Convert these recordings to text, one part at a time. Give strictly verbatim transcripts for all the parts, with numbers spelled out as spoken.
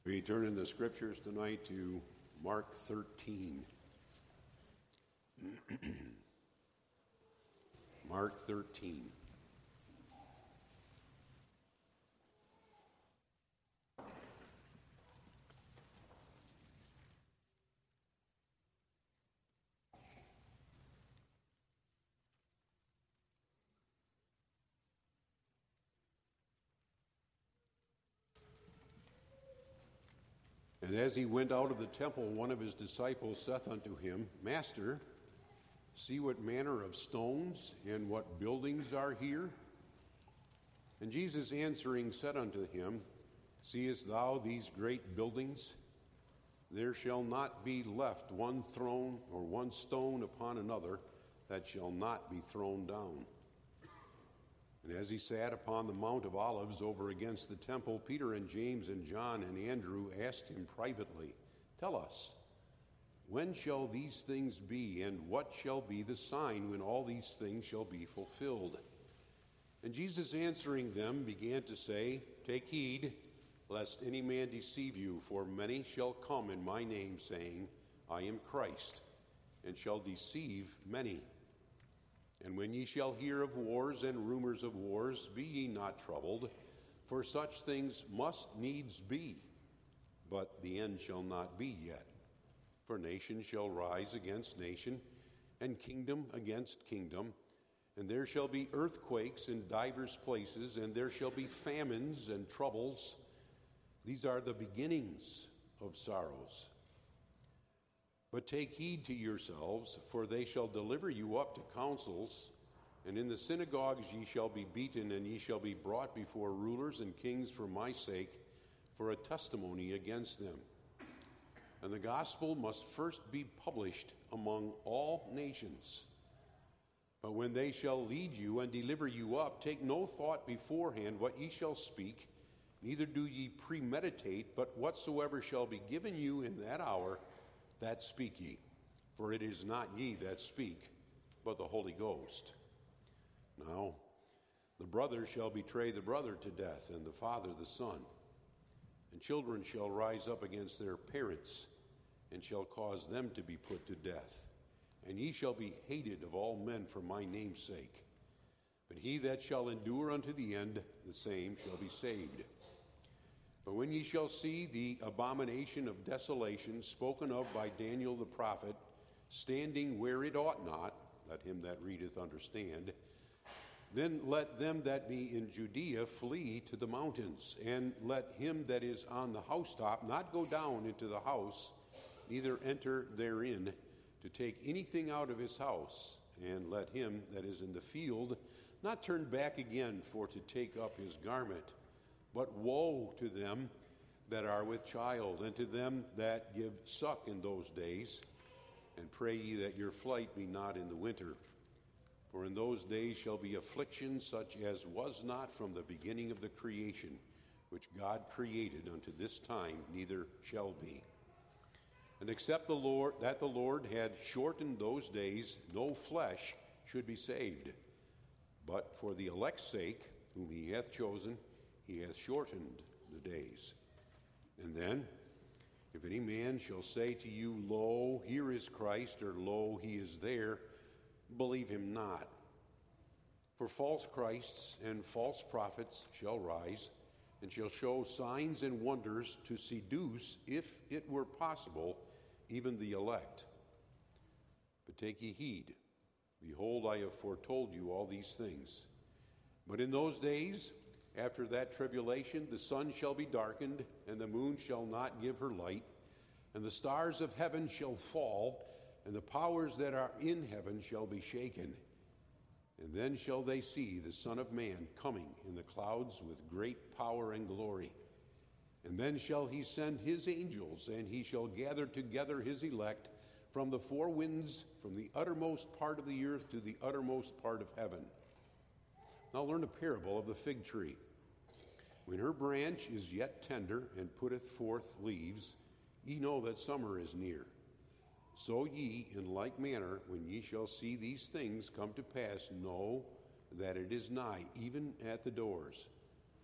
We turn in the scriptures tonight to Mark thirteen. Mark thirteen. And as he went out of the temple, one of his disciples saith unto him, Master, see what manner of stones and what buildings are here? And Jesus answering said unto him, Seest thou these great buildings? There shall not be left one throne or one stone upon another that shall not be thrown down. And as he sat upon the Mount of Olives over against the temple, Peter and James and John and Andrew asked him privately, Tell us, when shall these things be, and what shall be the sign when all these things shall be fulfilled? And Jesus answering them began to say, Take heed, lest any man deceive you, for many shall come in my name, saying, I am Christ, and shall deceive many. And when ye shall hear of wars and rumors of wars, be ye not troubled, for such things must needs be, but the end shall not be yet. For nation shall rise against nation, and kingdom against kingdom, and there shall be earthquakes in divers places, and there shall be famines and troubles. These are the beginnings of sorrows. But take heed to yourselves, for they shall deliver you up to councils, and in the synagogues ye shall be beaten, and ye shall be brought before rulers and kings for my sake, for a testimony against them. And the gospel must first be published among all nations. But when they shall lead you and deliver you up, take no thought beforehand what ye shall speak, neither do ye premeditate, but whatsoever shall be given you in that hour, that speak ye. For it is not ye that speak, but the Holy Ghost. Now, the brother shall betray the brother to death, and the father the son. And children shall rise up against their parents, and shall cause them to be put to death. And ye shall be hated of all men for my name's sake. But he that shall endure unto the end, the same shall be saved. But when ye shall see the abomination of desolation spoken of by Daniel the prophet, standing where it ought not, let him that readeth understand, then let them that be in Judea flee to the mountains, and let him that is on the housetop not go down into the house, neither enter therein to take anything out of his house, and let him that is in the field not turn back again for to take up his garment. But woe to them that are with child, and to them that give suck in those days. And pray ye that your flight be not in the winter. For in those days shall be affliction such as was not from the beginning of the creation, which God created unto this time, neither shall be. And except the Lord that the Lord had shortened those days, no flesh should be saved. But for the elect's sake, whom he hath chosen, he hath shortened the days. And then, if any man shall say to you, Lo, here is Christ, or Lo, he is there, believe him not. For false Christs and false prophets shall rise, and shall show signs and wonders to seduce, if it were possible, even the elect. But take ye heed. Behold, I have foretold you all these things. But in those days, after that tribulation, the sun shall be darkened, and the moon shall not give her light, and the stars of heaven shall fall, and the powers that are in heaven shall be shaken. And then shall they see the Son of Man coming in the clouds with great power and glory. And then shall he send his angels, and he shall gather together his elect from the four winds, from the uttermost part of the earth to the uttermost part of heaven. Now learn a parable of the fig tree. When her branch is yet tender and putteth forth leaves, ye know that summer is near. So ye, in like manner, when ye shall see these things come to pass, know that it is nigh, even at the doors.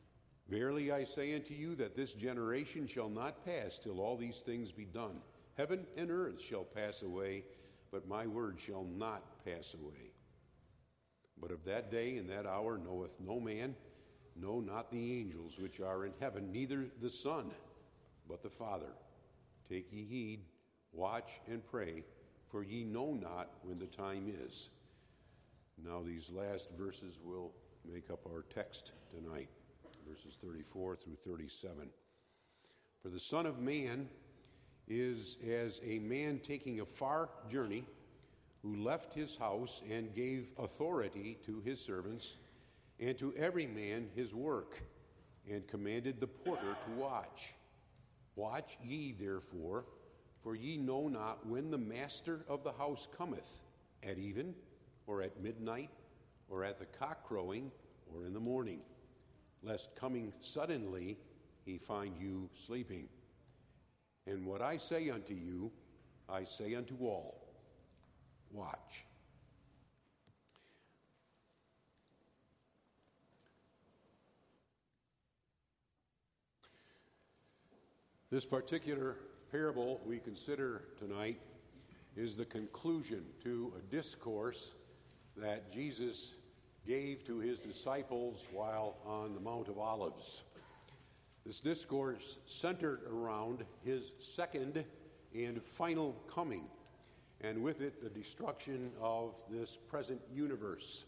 Verily I say unto you that this generation shall not pass till all these things be done. Heaven and earth shall pass away, but my word shall not pass away. But of that day and that hour knoweth no man, no, not the angels which are in heaven, neither the Son, but the Father. Take ye heed, watch and pray, for ye know not when the time is. Now these last verses will make up our text tonight, verses thirty-four through thirty-seven. For the Son of Man is as a man taking a far journey, who left his house and gave authority to his servants and to every man his work, and commanded the porter to watch. Watch ye therefore, for ye know not when the master of the house cometh, at even, or at midnight, or at the cock crowing, or in the morning, lest coming suddenly he find you sleeping. And what I say unto you, I say unto all, watch. This particular parable we consider tonight is the conclusion to a discourse that Jesus gave to his disciples while on the Mount of Olives. This discourse centered around his second and final coming, and with it the destruction of this present universe.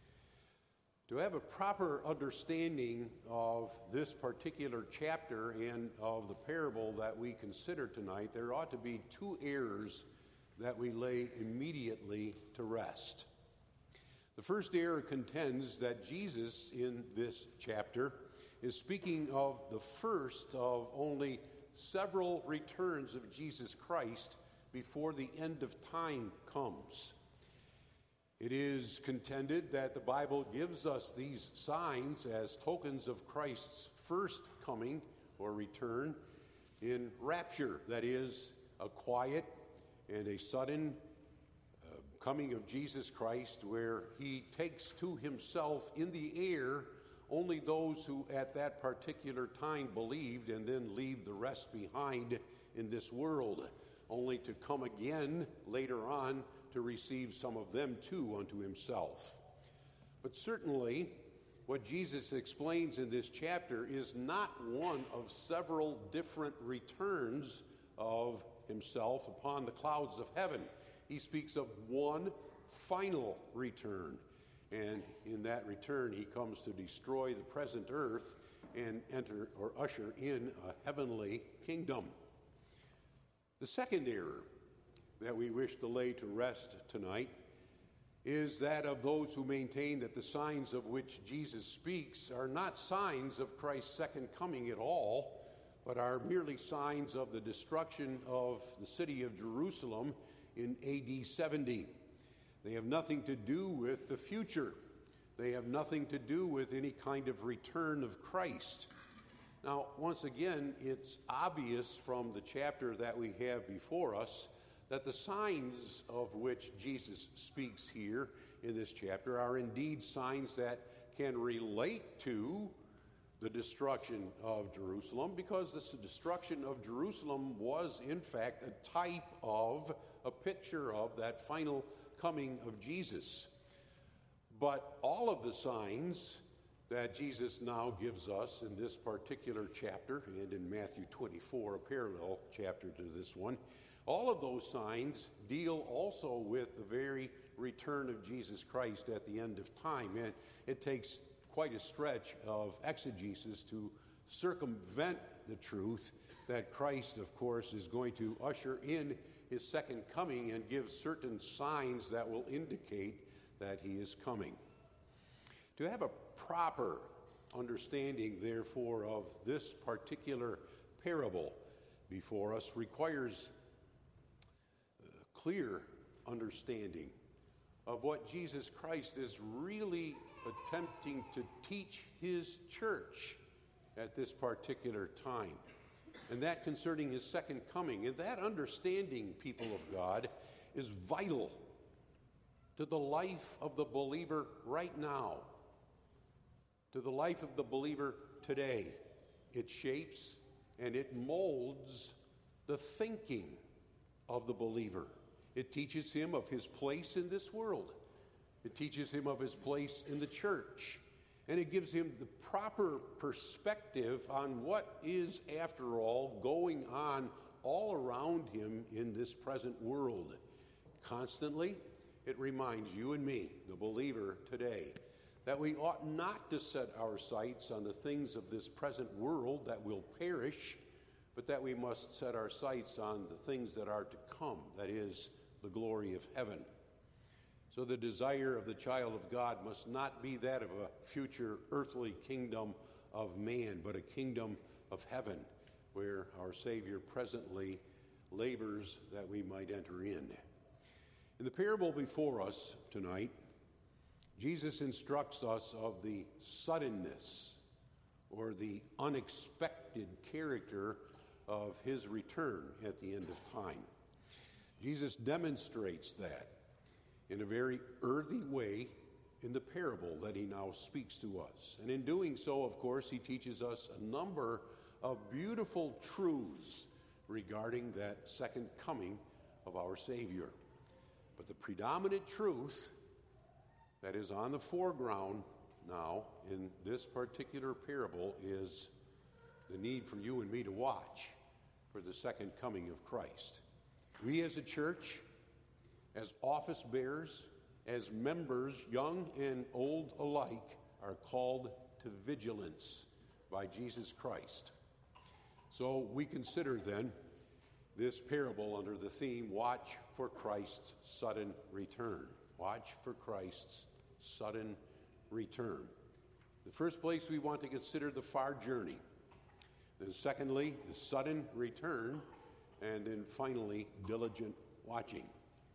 To have a proper understanding of this particular chapter and of the parable that we consider tonight, there ought to be two errors that we lay immediately to rest. The first error contends that Jesus in this chapter is speaking of the first of only several returns of Jesus Christ before the end of time comes. It is contended that the Bible gives us these signs as tokens of Christ's first coming or return in rapture, that is, a quiet and a sudden uh, coming of Jesus Christ, where he takes to himself in the air only those who at that particular time believed, and then leave the rest behind in this world, only to come again later on to receive some of them too unto himself. But certainly, what Jesus explains in this chapter is not one of several different returns of himself upon the clouds of heaven. He speaks of one final return. And in that return, he comes to destroy the present earth and enter or usher in a heavenly kingdom. The second error that we wish to lay to rest tonight is that of those who maintain that the signs of which Jesus speaks are not signs of Christ's second coming at all, but are merely signs of the destruction of the city of Jerusalem in A D seventy. They have nothing to do with the future. They have nothing to do with any kind of return of Christ. Now, once again, it's obvious from the chapter that we have before us that the signs of which Jesus speaks here in this chapter are indeed signs that can relate to the destruction of Jerusalem, because this destruction of Jerusalem was in fact a type of, a picture of that final coming of Jesus. But all of the signs that Jesus now gives us in this particular chapter, and in Matthew twenty-four, a parallel chapter to this one, all of those signs deal also with the very return of Jesus Christ at the end of time. And it takes quite a stretch of exegesis to circumvent the truth that Christ, of course, is going to usher in his second coming and give certain signs that will indicate that he is coming. To have a proper understanding, therefore, of this particular parable before us requires clear understanding of what Jesus Christ is really attempting to teach his church at this particular time, and that concerning his second coming. And that understanding, people of God, is vital to the life of the believer right now, to the life of the believer today. It shapes and it molds the thinking of the believer. It teaches him of his place in this world. It teaches him of his place in the church. And it gives him the proper perspective on what is, after all, going on all around him in this present world. Constantly, it reminds you and me, the believer today, that we ought not to set our sights on the things of this present world that will perish, but that we must set our sights on the things that are to come, that is, the glory of heaven. So the desire of the child of God must not be that of a future earthly kingdom of man, but a kingdom of heaven, where our Savior presently labors that we might enter in. In the parable before us tonight, Jesus instructs us of the suddenness or the unexpected character of his return at the end of time. Jesus demonstrates that in a very earthy way in the parable that he now speaks to us. And in doing so, of course, he teaches us a number of beautiful truths regarding that second coming of our Savior. But the predominant truth that is on the foreground now in this particular parable is the need for you and me to watch for the second coming of Christ. We as a church, as office bearers, as members, young and old alike, are called to vigilance by Jesus Christ. So we consider then this parable under the theme, Watch for Christ's Sudden Return. Watch for Christ's sudden return. The first place we want to consider the far journey. Then secondly, the sudden return. And then finally, diligent watching.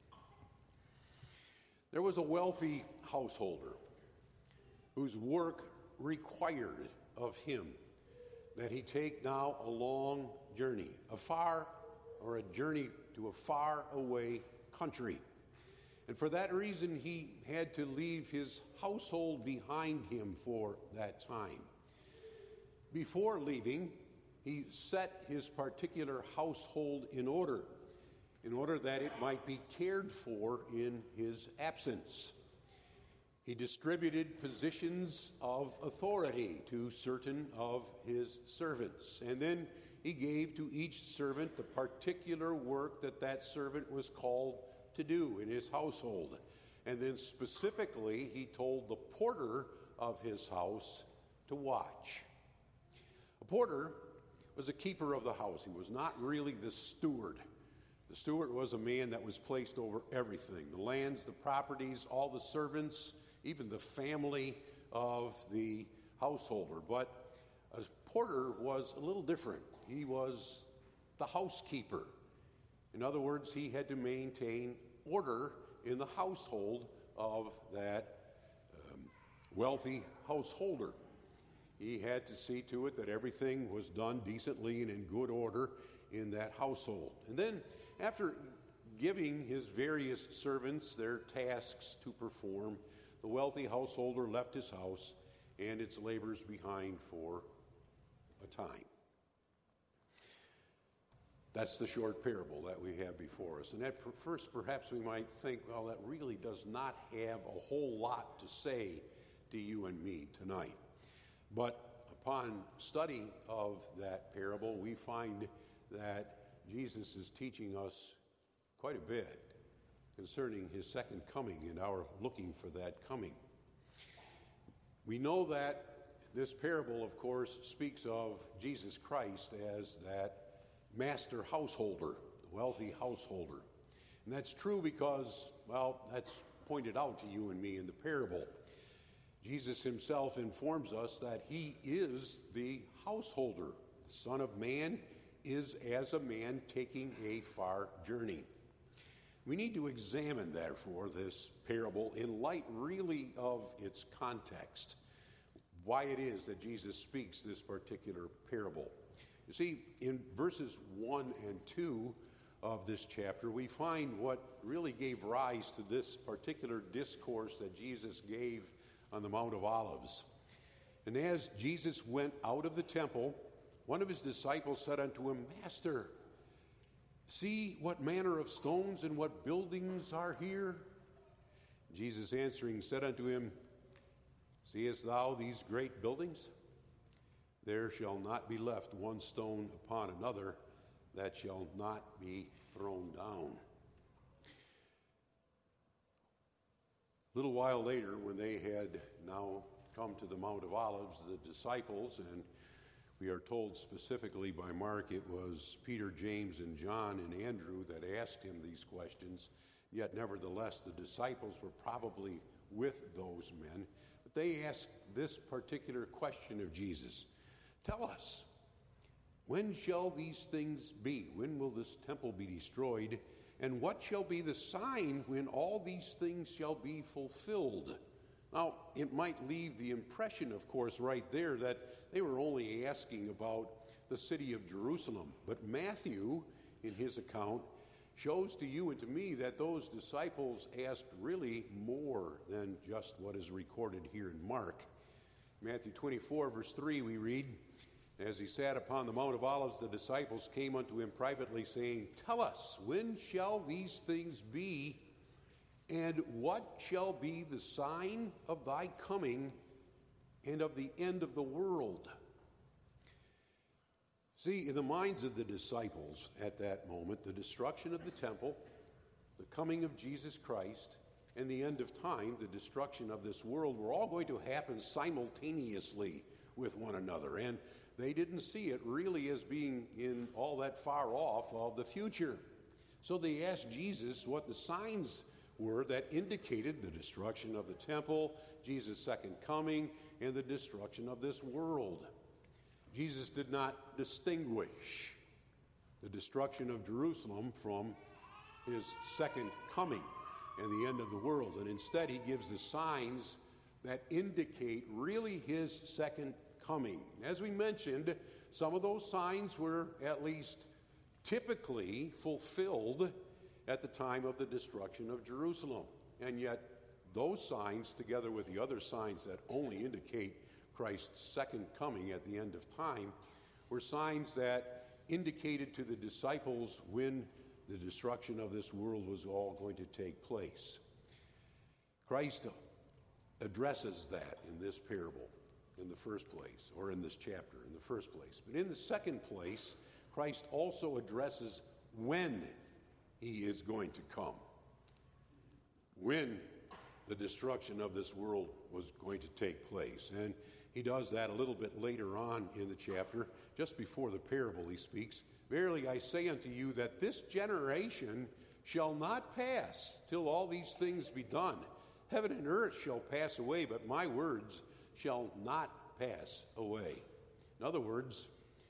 There was a wealthy householder whose work required of him that he take now a long journey, a far or a journey to a far away country. And for that reason, he had to leave his household behind him for that time. Before leaving, he set his particular household in order, in order that it might be cared for in his absence. He distributed positions of authority to certain of his servants, and then he gave to each servant the particular work that that servant was called to do in his household. And then specifically, he told the porter of his house to watch. A porter was a keeper of the house. He was not really the steward. The steward was a man that was placed over everything, the lands, the properties, all the servants, even the family of the householder. But a porter was a little different. He was the housekeeper. In other words, he had to maintain order in the household of that um, wealthy householder. He had to see to it that everything was done decently and in good order in that household. And then, after giving his various servants their tasks to perform, the wealthy householder left his house and its labors behind for a time. That's the short parable that we have before us. And at first, perhaps we might think, well, that really does not have a whole lot to say to you and me tonight. But upon study of that parable, we find that Jesus is teaching us quite a bit concerning his second coming and our looking for that coming. We know that this parable, of course, speaks of Jesus Christ as that master householder, the wealthy householder. And that's true because, well, that's pointed out to you and me in the parable. Jesus himself informs us that he is the householder. The Son of Man is as a man taking a far journey. We need to examine, therefore, this parable in light really of its context, why it is that Jesus speaks this particular parable. You see, in verses one and two of this chapter, we find what really gave rise to this particular discourse that Jesus gave on the Mount of Olives. And as Jesus went out of the temple, one of his disciples said unto him, Master, see what manner of stones and what buildings are here? Jesus answering said unto him, Seest thou these great buildings? There shall not be left one stone upon another that shall not be thrown down. A little while later, when they had now come to the Mount of Olives, the disciples, and we are told specifically by Mark it was Peter, James, and John and Andrew that asked him these questions, yet nevertheless the disciples were probably with those men. But they asked this particular question of Jesus. Tell us, when shall these things be? When will this temple be destroyed? And what shall be the sign when all these things shall be fulfilled? Now, it might leave the impression, of course, right there that they were only asking about the city of Jerusalem. But Matthew, in his account, shows to you and to me that those disciples asked really more than just what is recorded here in Mark. Matthew twenty-four, verse three, we read, As he sat upon the Mount of Olives, the disciples came unto him privately, saying, Tell us, when shall these things be? And what shall be the sign of thy coming and of the end of the world? See, in the minds of the disciples at that moment, the destruction of the temple, the coming of Jesus Christ, and the end of time, the destruction of this world, were all going to happen simultaneously with one another. And they didn't see it really as being in all that far off of the future. So they asked Jesus what the signs were that indicated the destruction of the temple, Jesus' second coming, and the destruction of this world. Jesus did not distinguish the destruction of Jerusalem from his second coming and the end of the world. And instead, he gives the signs that indicate really his second coming. As we mentioned, some of those signs were at least typically fulfilled at the time of the destruction of Jerusalem. And yet, those signs, together with the other signs that only indicate Christ's second coming at the end of time, were signs that indicated to the disciples when the destruction of this world was all going to take place. Christ addresses that in this parable in the first place, or in this chapter in the first place. But in the second place, Christ also addresses when he is going to come. When the destruction of this world was going to take place. And he does that a little bit later on in the chapter. Just before the parable he speaks, Verily I say unto you that this generation shall not pass till all these things be done. Heaven and earth shall pass away, but my words shall not pass away. In other words,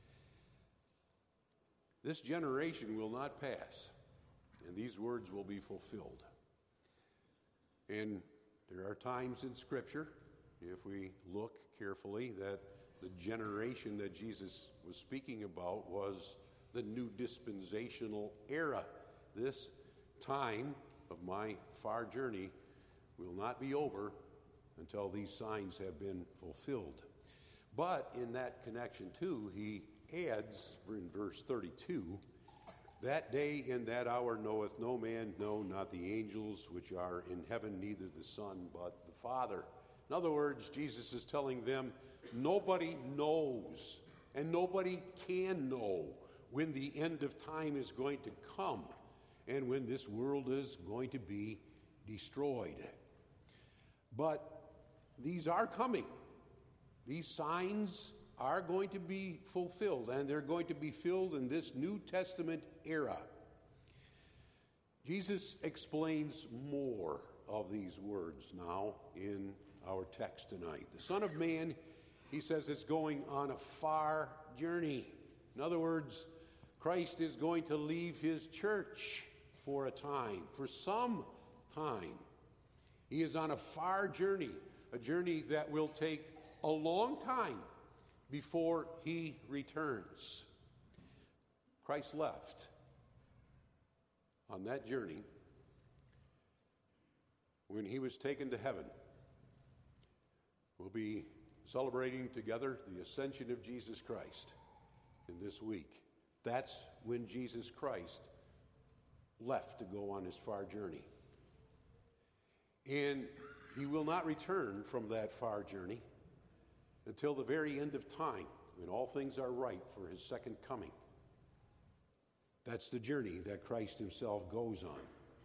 this generation will not pass, and these words will be fulfilled. And there are times in Scripture, if we look carefully, that the generation that Jesus was speaking about was the new dispensational era. This time of my far journey will not be over until these signs have been fulfilled. But in that connection too, he adds in verse thirty-two, That day and that hour knoweth no man, no, not the angels which are in heaven, neither the Son, but the Father. In other words, Jesus is telling them nobody knows and nobody can know when the end of time is going to come and when this world is going to be destroyed. But these are coming. These signs are going to be fulfilled, and they're going to be filled in this New Testament era. Jesus explains more of these words now in our text tonight. The Son of Man, he says, is going on a far journey. In other words, Christ is going to leave his church for a time, for some time. He is on a far journey, a journey that will take a long time before he returns. Christ left on that journey when he was taken to heaven. Will be celebrating together the ascension of Jesus Christ in this week. That's when Jesus Christ left to go on his far journey. And he will not return from that far journey until the very end of time, when all things are right for his second coming. That's the journey that Christ himself goes on.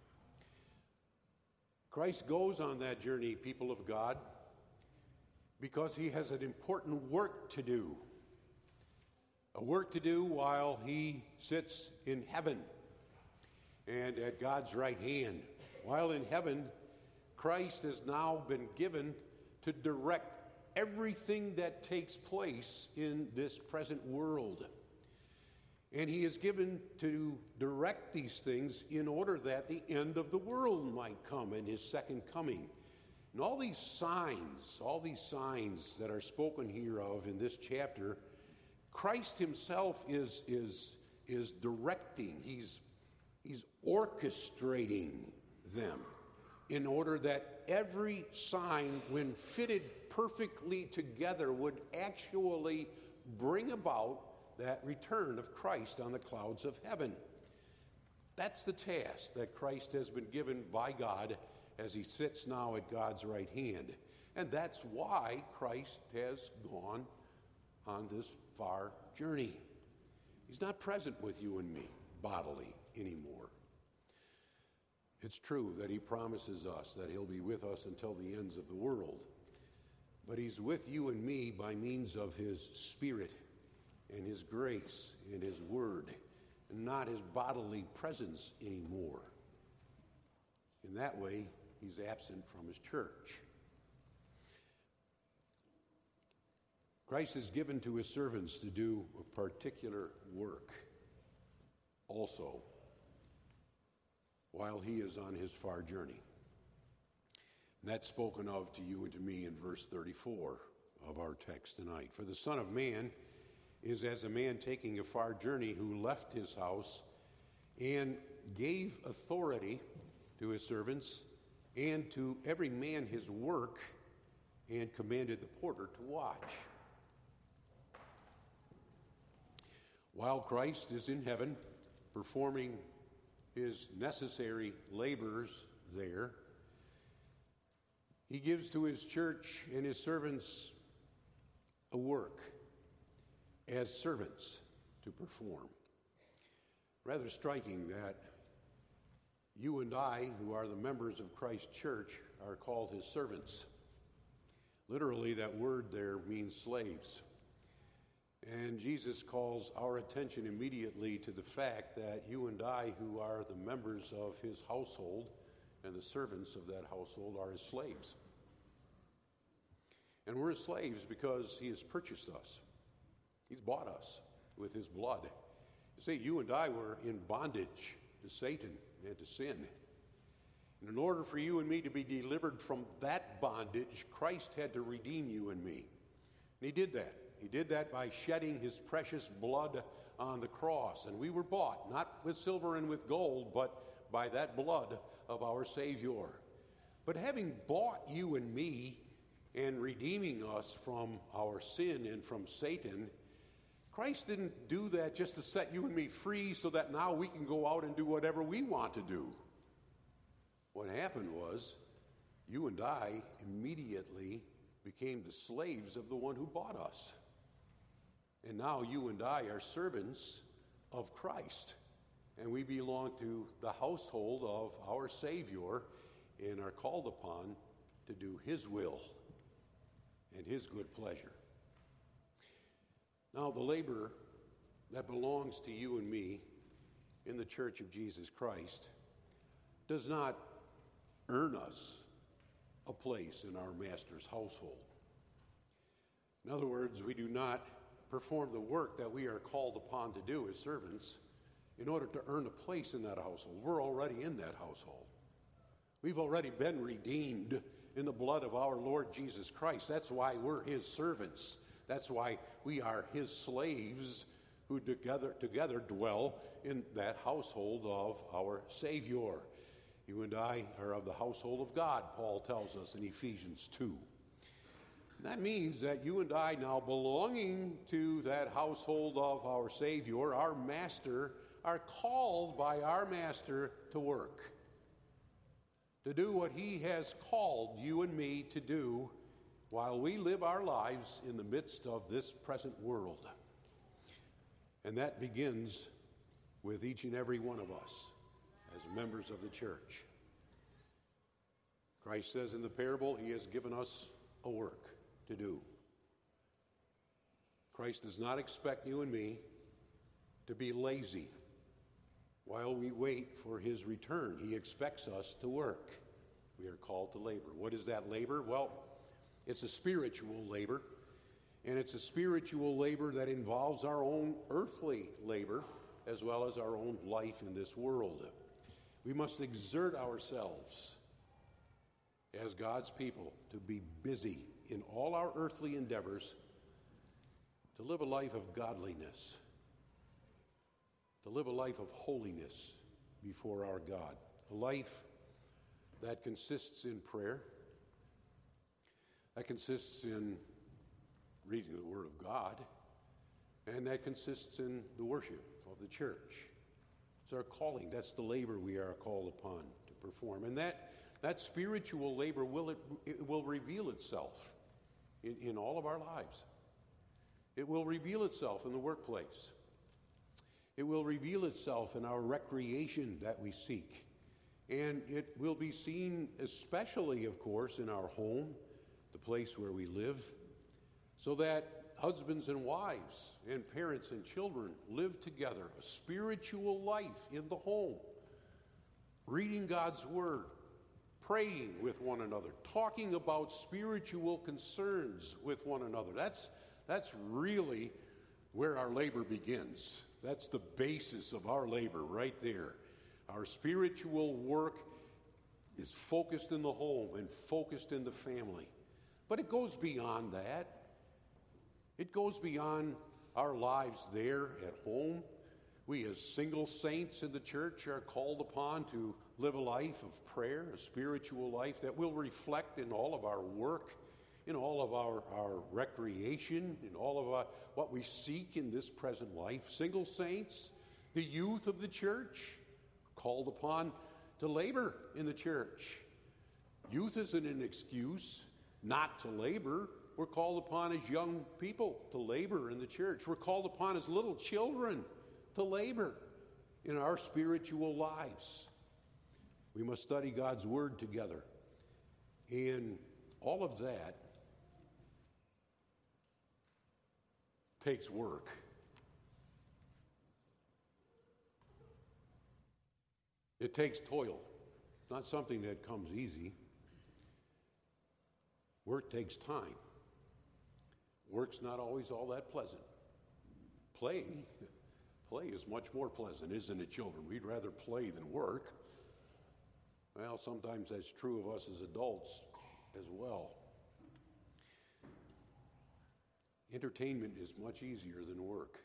Christ goes on that journey, people of God, because he has an important work to do. A work to do while he sits in heaven and at God's right hand. While in heaven, Christ has now been given to direct everything that takes place in this present world. And he is given to direct these things in order that the end of the world might come in his second coming. And all these signs, all these signs that are spoken here of in this chapter, Christ himself is, is, is directing, he's, he's orchestrating them in order that every sign, when fitted perfectly together, would actually bring about that return of Christ on the clouds of heaven. That's the task that Christ has been given by God as he sits now at God's right hand. And that's why Christ has gone on this far journey. He's not present with you and me bodily anymore. It's true that he promises us that he'll be with us until the ends of the world. But he's with you and me by means of his Spirit and his grace and his word, and not his bodily presence anymore. In that way, he's absent from his church. Christ is given to his servants to do a particular work also while he is on his far journey. And that's spoken of to you and to me in verse thirty-four of our text tonight. For the Son of Man is as a man taking a far journey who left his house and gave authority to his servants and to every man his work, and commanded the porter to watch. While Christ is in heaven performing his necessary labors there, he gives to his church and his servants a work as servants to perform. Rather striking that you and I, who are the members of Christ's church, are called his servants. Literally, that word there means slaves. And Jesus calls our attention immediately to the fact that you and I, who are the members of his household and the servants of that household, are his slaves. And we're his slaves because he has purchased us. He's bought us with his blood. You see, you and I were in bondage to Satan and to sin. And in order for you and me to be delivered from that bondage, Christ had to redeem you and me. And he did that. He did that by shedding his precious blood on the cross. And we were bought, not with silver and with gold, but by that blood of our Savior. But having bought you and me and redeeming us from our sin and from Satan, Christ didn't do that just to set you and me free so that now we can go out and do whatever we want to do. What happened was, you and I immediately became the slaves of the one who bought us. And now you and I are servants of Christ. And we belong to the household of our Savior and are called upon to do his will and his good pleasure. Now, the labor that belongs to you and me in the Church of Jesus Christ does not earn us a place in our Master's household. In other words, we do not perform the work that we are called upon to do as servants in order to earn a place in that household. We're already in that household. We've already been redeemed in the blood of our Lord Jesus Christ. That's why we're his servants. That's why we are his slaves who together, together dwell in that household of our Savior. You and I are of the household of God, Paul tells us in Ephesians two. That means that you and I, now belonging to that household of our Savior, our Master, are called by our Master to work, to do what He has called you and me to do while we live our lives in the midst of this present world. And that begins with each and every one of us as members of the church. Christ says in the parable, He has given us a work to do. Christ does not expect you and me to be lazy while we wait for His return. He expects us to work. We are called to labor. What is that labor? Well, it's a spiritual labor, and it's a spiritual labor that involves our own earthly labor as well as our own life in this world. We must exert ourselves as God's people to be busy in all our earthly endeavors, to live a life of godliness, to live a life of holiness before our God, a life that consists in prayer, that consists in reading the Word of God, and that consists in the worship of the church. It's our calling. That's the labor we are called upon to perform. And that, that spiritual labor will, it, it will reveal itself in, in all of our lives. It will reveal itself in the workplace. It will reveal itself in our recreation that we seek. And it will be seen especially, of course, in our home, the place where we live, so that husbands and wives and parents and children live together, a spiritual life in the home, reading God's Word, praying with one another, talking about spiritual concerns with one another. That's, that's really where our labor begins. That's the basis of our labor right there. Our spiritual work is focused in the home and focused in the family. But it goes beyond that. It goes beyond our lives there at home. We as single saints in the church are called upon to live a life of prayer, a spiritual life that will reflect in all of our work, in all of our, our recreation, in all of our, what we seek in this present life. Single saints, the youth of the church, called upon to labor in the church. Youth isn't an excuse not to labor. We're called upon as young people to labor in the church. We're called upon as little children to labor in our spiritual lives. We must study God's Word together. And all of that takes work. It takes toil. It's not something that comes easy. Work takes time. Work's not always all that pleasant. Play, play is much more pleasant, isn't it, children? We'd rather play than work. Well, sometimes that's true of us as adults as well. Entertainment is much easier than work.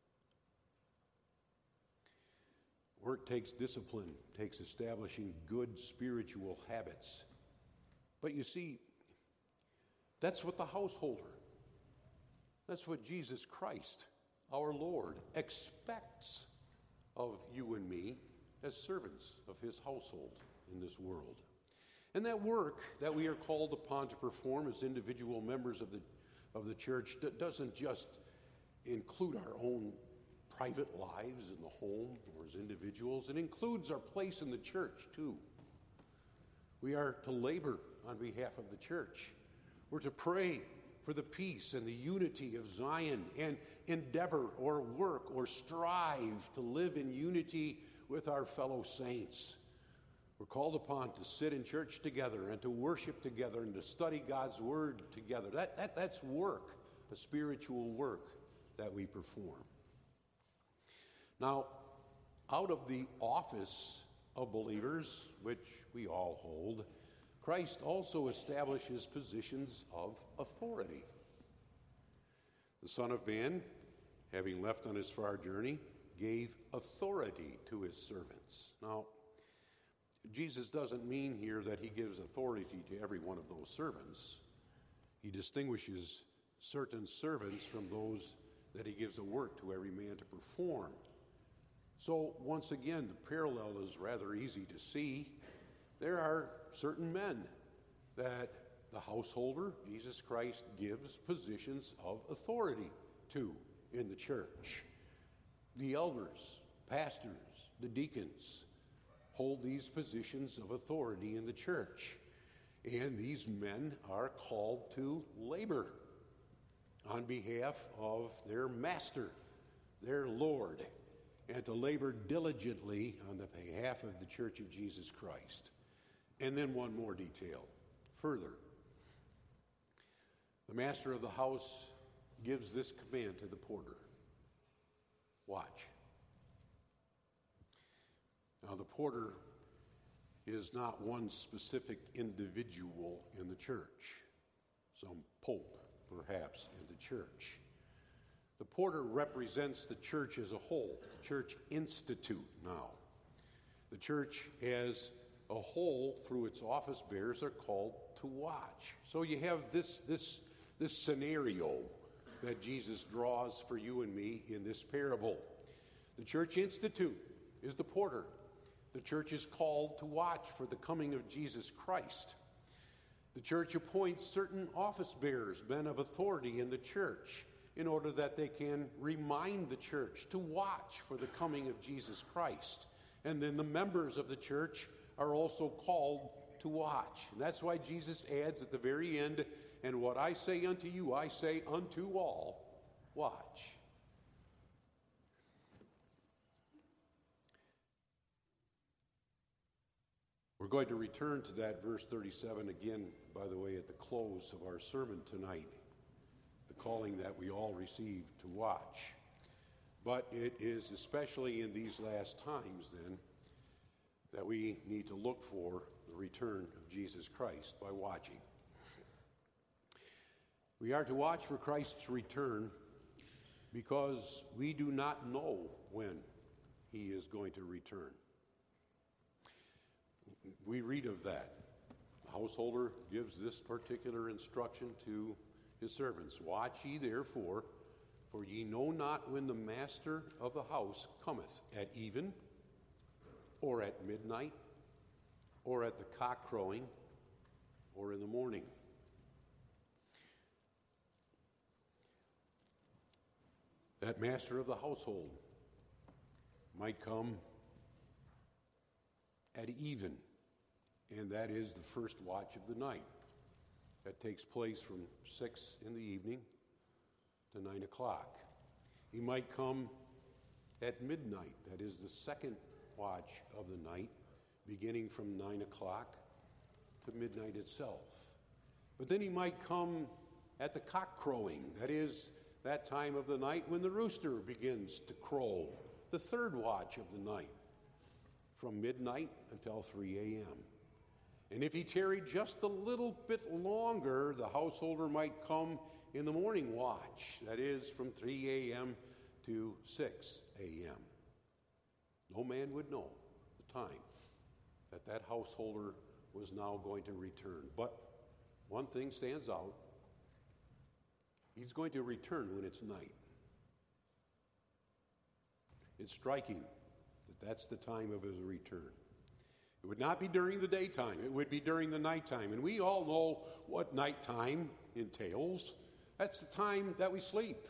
Work takes discipline, takes establishing good spiritual habits. But you see, that's what the householder, that's what Jesus Christ, our Lord, expects of you and me as servants of His household in this world. And that work that we are called upon to perform as individual members of the, of the church doesn't just include our own private lives in the home or as individuals. It includes our place in the church, too. We are to labor on behalf of the church. We're to pray for the peace and the unity of Zion and endeavor or work or strive to live in unity with our fellow saints. We're called upon to sit in church together and to worship together and to study God's Word together. That, that, that's work, a spiritual work that we perform. Now, out of the office of believers, which we all hold, Christ also establishes positions of authority. The Son of Man, having left on his far journey, gave authority to his servants. Now, Jesus doesn't mean here that he gives authority to every one of those servants. He distinguishes certain servants from those that he gives a work to every man to perform. So once again, the parallel is rather easy to see. There are certain men that the householder, Jesus Christ, gives positions of authority to in the church. The elders, pastors, the deacons hold these positions of authority in the church. And these men are called to labor on behalf of their master, their Lord, and to labor diligently on the behalf of the Church of Jesus Christ. And then one more detail. Further, the master of the house gives this command to the porter: watch. Now, the porter is not one specific individual in the church, some pope, perhaps, in the church. The porter represents the church as a whole, the church institute now. The church as a whole, through its office bearers, are called to watch. So you have this, this, this scenario that Jesus draws for you and me in this parable. The church institute is the porter. The church is called to watch for the coming of Jesus Christ. The church appoints certain office bearers, men of authority in the church, in order that they can remind the church to watch for the coming of Jesus Christ. And then the members of the church are also called to watch. And that's why Jesus adds at the very end, "And what I say unto you, I say unto all, watch." We're going to return to that verse thirty-seven again, by the way, at the close of our sermon tonight, the calling that we all receive to watch. But it is especially in these last times, then, that we need to look for the return of Jesus Christ by watching. We are to watch for Christ's return because we do not know when he is going to return. We read of that. The householder gives this particular instruction to his servants: "Watch ye therefore, for ye know not when the master of the house cometh, at even, or at midnight, or at the cock crowing, or in the morning." That master of the household might come at even, and that is the first watch of the night. That takes place from six in the evening to nine o'clock. He might come at midnight, that is the second watch of the night, beginning from nine o'clock to midnight itself. But then he might come at the cock crowing, that is that time of the night when the rooster begins to crow, the third watch of the night, from midnight until three a.m. And if he tarried just a little bit longer, the householder might come in the morning watch, that is from three a.m. to six a.m. No man would know the time that that householder was now going to return. But one thing stands out: he's going to return when it's night. It's striking that that's the time of his return. It would not be during the daytime. It would be during the nighttime. And we all know what nighttime entails. That's the time that we sleep.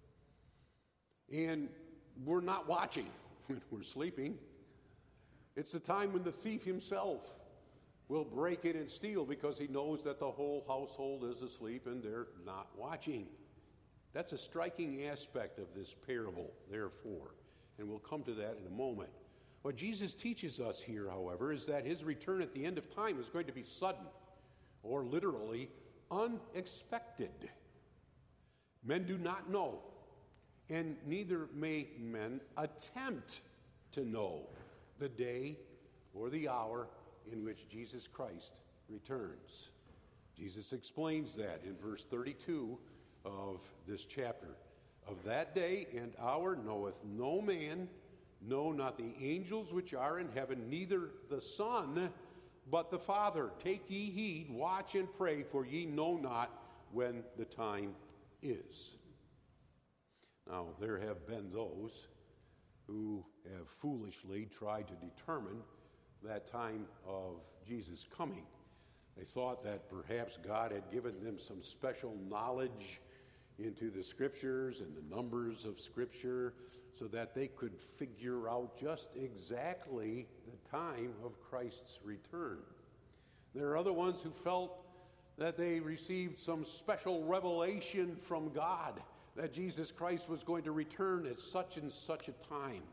And we're not watching when we're sleeping. It's the time when the thief himself will break in and steal, because he knows that the whole household is asleep and they're not watching. That's a striking aspect of this parable, therefore. And we'll come to that in a moment. What Jesus teaches us here, however, is that his return at the end of time is going to be sudden, or literally unexpected. Men do not know, and neither may men attempt to know the day or the hour in which Jesus Christ returns. Jesus explains that in verse thirty-two of this chapter. "Of that day and hour knoweth no man, no, not the angels which are in heaven, neither the Son, but the Father. Take ye heed, watch and pray, for ye know not when the time is. Now, there have been those who have foolishly tried to determine that time of Jesus' coming. They thought that perhaps God had given them some special knowledge into the Scriptures and the numbers of Scripture so that they could figure out just exactly the time of Christ's return. There are other ones who felt that they received some special revelation from God that Jesus Christ was going to return at such and such a time.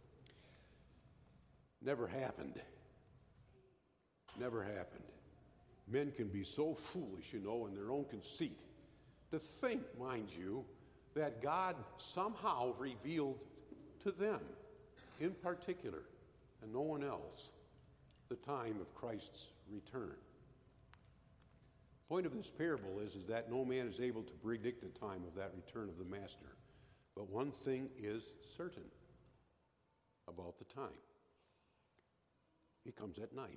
Never happened. Never happened. Men can be so foolish, you know, in their own conceit, to think, mind you, that God somehow revealed to them, in particular, and no one else, the time of Christ's return. The point of this parable is, is that no man is able to predict the time of that return of the Master. But one thing is certain about the time. He comes at night.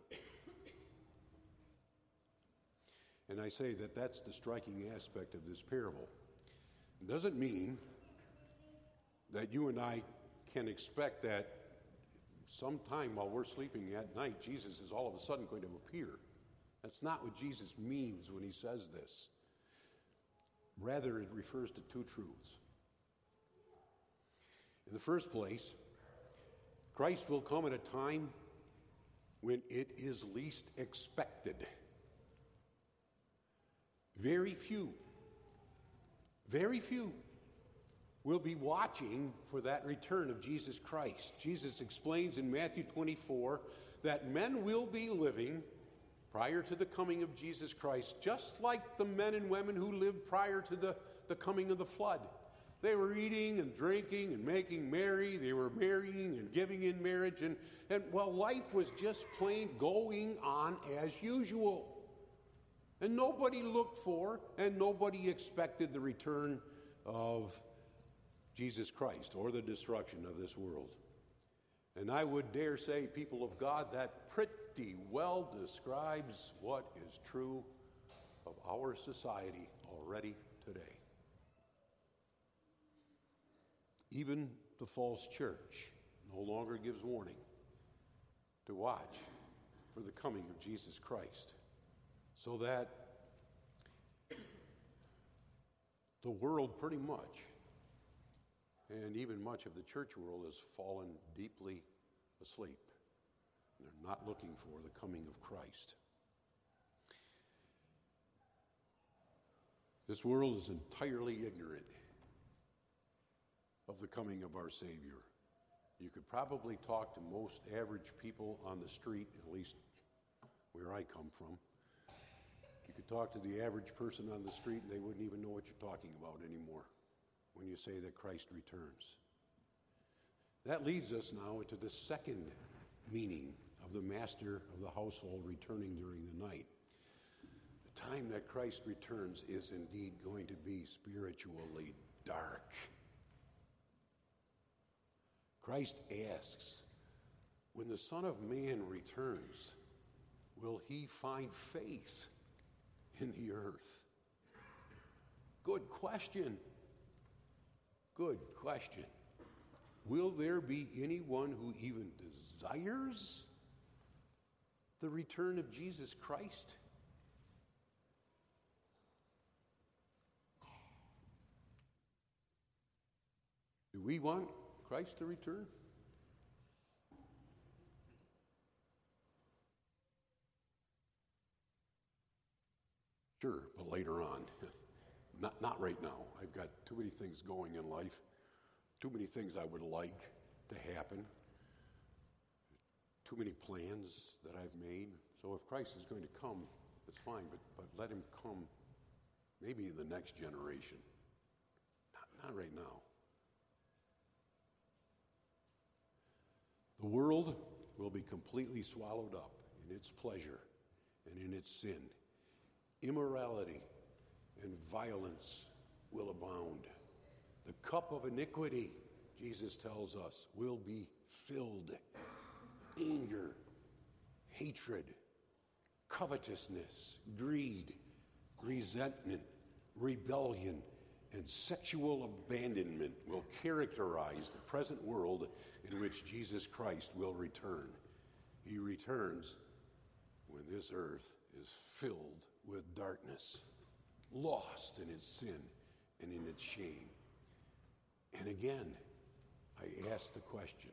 And I say that that's the striking aspect of this parable. It doesn't mean that you and I can expect that sometime while we're sleeping at night, Jesus is all of a sudden going to appear. That's not what Jesus means when he says this. Rather, it refers to two truths. In the first place, Christ will come at a time when it is least expected. Very few, very few will be watching for that return of Jesus Christ. Jesus explains in Matthew twenty-four that men will be living prior to the coming of Jesus Christ, just like the men and women who lived prior to the, the coming of the flood. They were eating and drinking and making merry. They were marrying and giving in marriage. And, and well, life was just plain going on as usual. And nobody looked for and nobody expected the return of Jesus Christ or the destruction of this world. And I would dare say, people of God, that pretty well describes what is true of our society already today. Even the false church no longer gives warning to watch for the coming of Jesus Christ, so that the world pretty much, and even much of the church world, has fallen deeply asleep. They're not looking for the coming of Christ. This world is entirely ignorant of the coming of our Savior. You could probably talk to most average people on the street, at least where I come from. You could talk to the average person on the street and they wouldn't even know what you're talking about anymore when you say that Christ returns. That leads us now into the second meaning of the master of the household returning during the night. The time that Christ returns is indeed going to be spiritually dark. Christ asks, when the Son of Man returns, will he find faith in the earth? Good question. Good question. Will there be anyone who even desires the return of Jesus Christ? Do we want Christ to return? Sure, but later on. Not, not right now. I've got too many things going in life, too many things I would like to happen, too many plans that I've made. So if Christ is going to come, it's fine, but, but let him come maybe in the next generation. Not, not right now. The world will be completely swallowed up in its pleasure and in its sin. Immorality and violence will abound. The cup of iniquity, Jesus tells us, will be filled. Anger, hatred, covetousness, greed, resentment, rebellion, and sexual abandonment will characterize the present world in which Jesus Christ will return. He returns when this earth is filled with darkness, lost in its sin and in its shame. And again, I ask the question,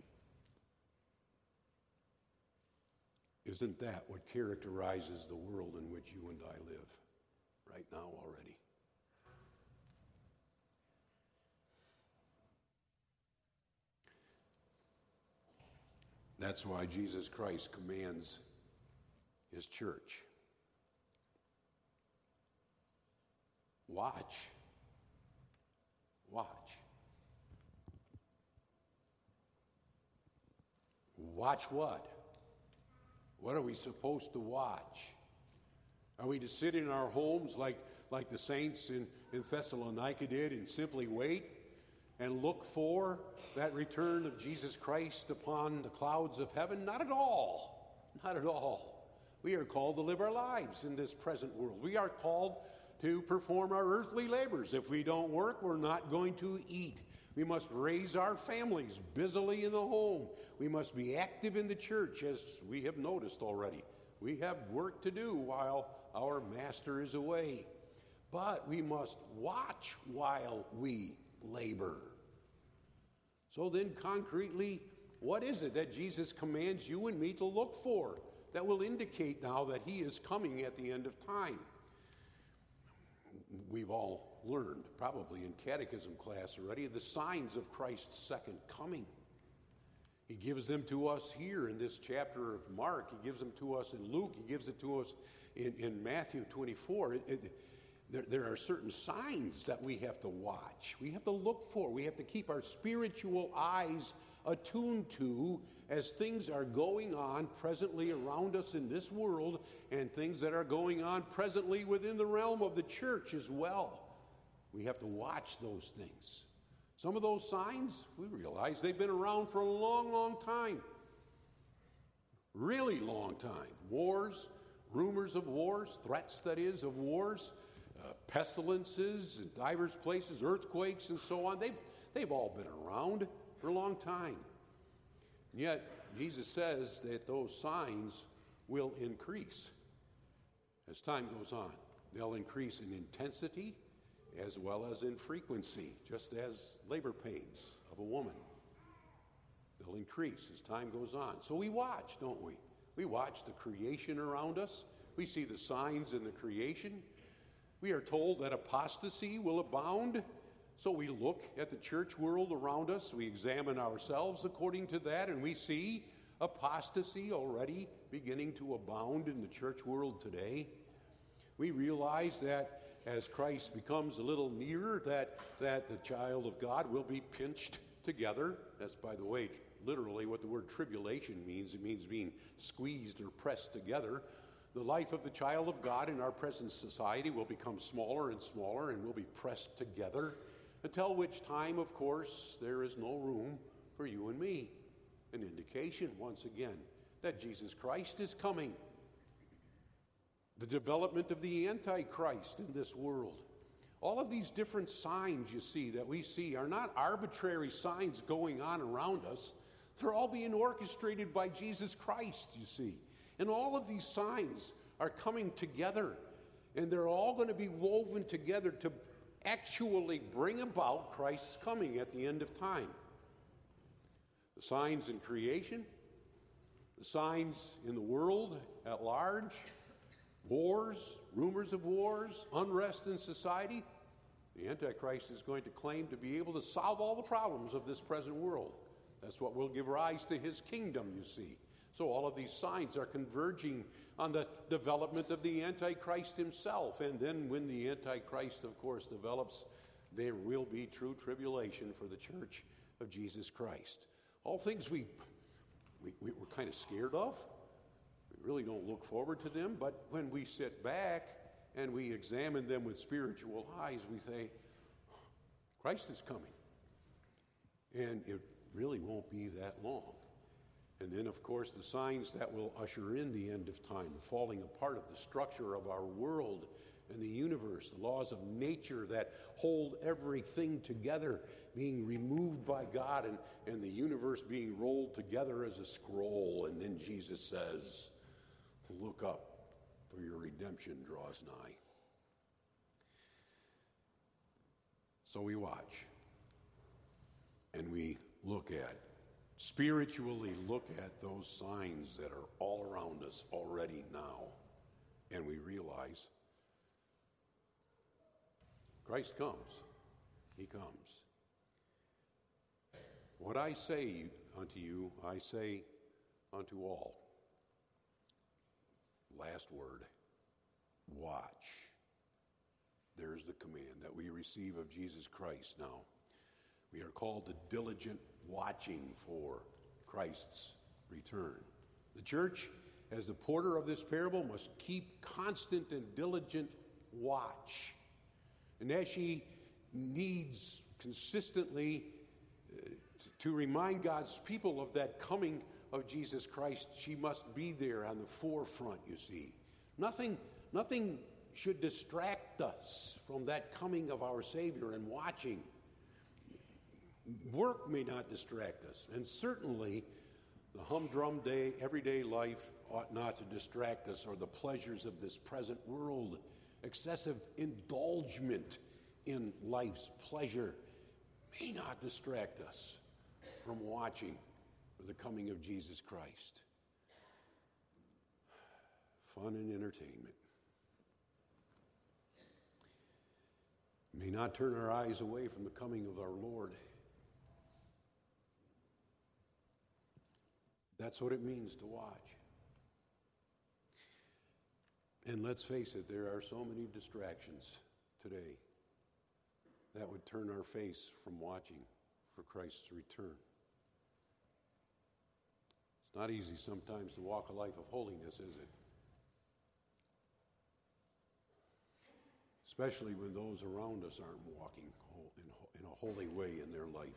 isn't that what characterizes the world in which you and I live right now already? That's why Jesus Christ commands his church. Watch. Watch. Watch what? What are we supposed to watch? Are we to sit in our homes like, like the saints in, in Thessalonica did and simply wait and look for that return of Jesus Christ upon the clouds of heaven? Not at all. Not at all. We are called to live our lives in this present world. We are called to perform our earthly labors. If we don't work, we're not going to eat. We must raise our families busily in the home. We must be active in the church, as we have noticed already. We have work to do while our master is away. But we must watch while we labor. So then, concretely, what is it that Jesus commands you and me to look for that will indicate now that he is coming at the end of time? We've all learned, probably in catechism class already, the signs of Christ's second coming. He gives them to us here in this chapter of Mark. He gives them to us in Luke. He gives it to us in, in Matthew twenty-four. It, it, there, there are certain signs that we have to watch. We have to look for. We have to keep our spiritual eyes attuned to as things are going on presently around us in this world and things that are going on presently within the realm of the church as well. We have to watch those things. Some of those signs, we realize they've been around for a long, long time. Really long time. Wars, rumors of wars, threats, that is, of wars, uh, pestilences in divers places, earthquakes and so on. They've, they've all been around for a long time. And yet, Jesus says that those signs will increase as time goes on. They'll increase in intensity as well as in frequency, just as labor pains of a woman. They'll increase as time goes on. So we watch, don't we? We watch the creation around us. We see the signs in the creation. We are told that apostasy will abound. So we look at the church world around us. We examine ourselves according to that, and we see apostasy already beginning to abound in the church world today. We realize that as Christ becomes a little nearer, that, that the child of God will be pinched together. That's, by the way, literally what the word tribulation means. It means being squeezed or pressed together. The life of the child of God in our present society will become smaller and smaller and will be pressed together, until which time, of course, there is no room for you and me. An indication, once again, that Jesus Christ is coming. The development of the Antichrist in this world. All of these different signs, you see, that we see are not arbitrary signs going on around us. They're all being orchestrated by Jesus Christ, you see. And all of these signs are coming together, and they're all going to be woven together to actually bring about Christ's coming at the end of time. The signs in creation, the signs in the world at large, wars, rumors of wars, unrest in society. The Antichrist is going to claim to be able to solve all the problems of this present world. That's what will give rise to his kingdom, you see. So all of these signs are converging on the development of the Antichrist himself. And then when the Antichrist, of course, develops, there will be true tribulation for the church of Jesus Christ. All things we, we, we we're kind of scared of. We really don't look forward to them. But when we sit back and we examine them with spiritual eyes, we say, Christ is coming. And it really won't be that long. And then, of course, the signs that will usher in the end of time, the falling apart of the structure of our world and the universe, the laws of nature that hold everything together being removed by God, and, and the universe being rolled together as a scroll. And then Jesus says, look up, for your redemption draws nigh. So we watch, and we look at, spiritually look at those signs that are all around us already now, and we realize Christ comes. He comes. What I say unto you, I say unto all. Last word, watch. There's the command that we receive of Jesus Christ now. We are called to diligent watching for Christ's return. The church, as the porter of this parable, must keep constant and diligent watch. And as she needs consistently uh, to remind God's people of that coming of Jesus Christ, she must be there on the forefront, you see. Nothing, nothing should distract us from that coming of our Savior and watching. Work may not distract us, and certainly the humdrum day, everyday life ought not to distract us, or the pleasures of this present world. Excessive indulgence in life's pleasure may not distract us from watching for the coming of Jesus Christ. Fun and entertainment may not turn our eyes away from the coming of our Lord. That's what it means to watch. And let's face it, there are so many distractions today that would turn our face from watching for Christ's return. It's not easy sometimes to walk a life of holiness, is it? Especially when those around us aren't walking in a holy way in their life.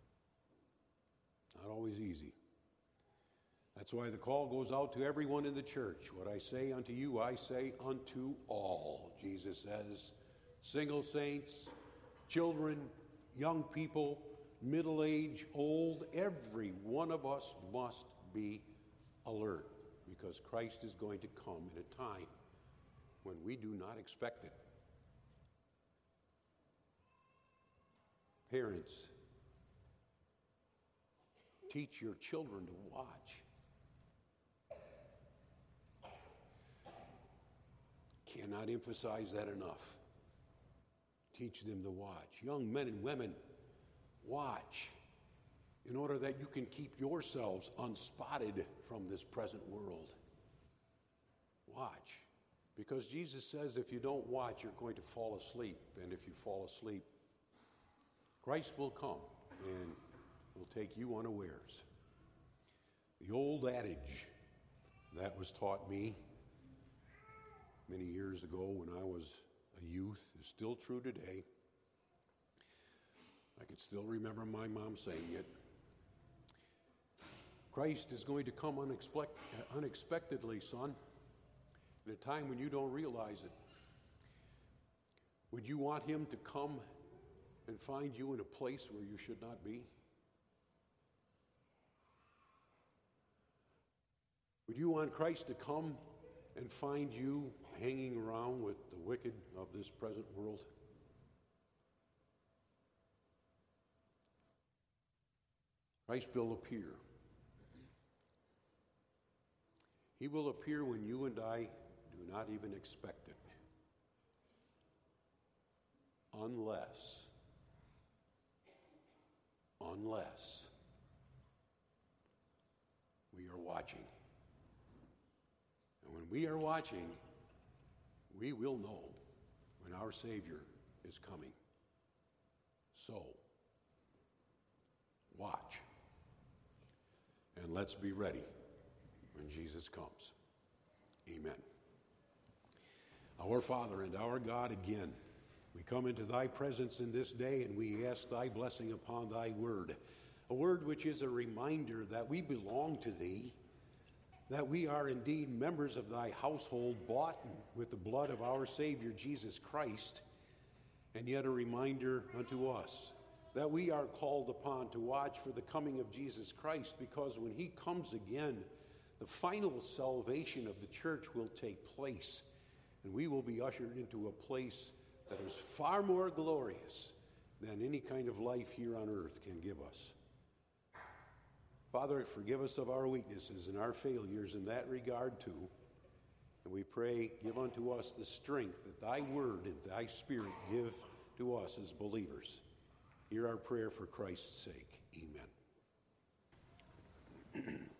Not always easy. That's why the call goes out to everyone in the church. What I say unto you, I say unto all. Jesus says, single saints, children, young people, middle age, old, every one of us must be alert, because Christ is going to come in a time when we do not expect it. Parents, teach your children to watch. Cannot emphasize that enough. Teach them to watch. Young men and women, watch, in order that you can keep yourselves unspotted from this present world. Watch. Because Jesus says if you don't watch, you're going to fall asleep. And if you fall asleep, Christ will come and will take you unawares. The old adage that was taught me many years ago when I was a youth is still true today. I can still remember my mom saying it. Christ is going to come unexpect- unexpectedly, son, in a time when you don't realize it. Would you want him to come and find you in a place where you should not be? Would you want Christ to come and find you hanging around with the wicked of this present world? Christ will appear. He will appear when you and I do not even expect it. Unless, unless we are watching. And when we are watching, we will know when our Savior is coming. So, watch. And let's be ready when Jesus comes. Amen. Our Father and our God, again, we come into thy presence in this day, and we ask thy blessing upon thy word, a word which is a reminder that we belong to thee, that we are indeed members of thy household, bought with the blood of our Savior Jesus Christ, and yet a reminder unto us that we are called upon to watch for the coming of Jesus Christ, because when he comes again, the final salvation of the church will take place, and we will be ushered into a place that is far more glorious than any kind of life here on earth can give us. Father, forgive us of our weaknesses and our failures in that regard too. And we pray, give unto us the strength that thy word and thy spirit give to us as believers. Hear our prayer for Christ's sake. Amen.